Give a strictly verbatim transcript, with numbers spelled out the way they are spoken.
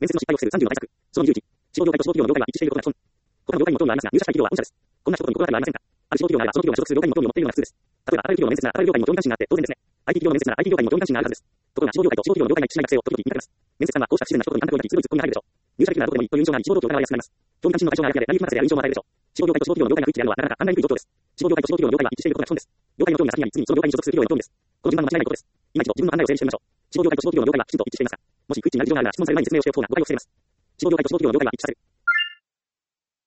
面接の失敗を防ぐさんじゅうの対策。そのにじゅういち、志望業界と志望企業の業界が一致していることが基本。他の業界にも興味はありますが、入社したい企業は御社です。こんな一言に心当たりはありませんか？ある志望企業ならば、その企業が所属する業界にも興味を持っているのが普通です。例えば、あらゆる企業の面接なら、あらゆる業界にも興味関心があって当然ですね。アイティー 企業の面接なら アイティー 業界にも興味関心があるはずです。ところが、志望業界と志望企業の業界が一致しない学生を時々見かけます。面接官はこうした不自然な一言にあんたこうなき鋭いツッコミが入るでしょう。入社できるならどこでもいいという印象があり、志望動機を疑われやすくなります。興味関心の対象があるだけで、内容任せである印象も与えるでしょう。志望業界と志望企業の業界が不一致であるのはなかなか考えにくい状況です。志望業界と志望企業の業界が一致していることが基本です。業界の興味が先にあり、次にその業界に所属する企業への興味です。この順番は間違いないことです。今一度自分の考えを整理してみましょう。志望業界と志望企業の業界がきちんと一致していますか？もし不一致になる事情があるなら質問される前に説明をしておく方が誤解を防げます。志望業界と志望企業の業界が一致させる。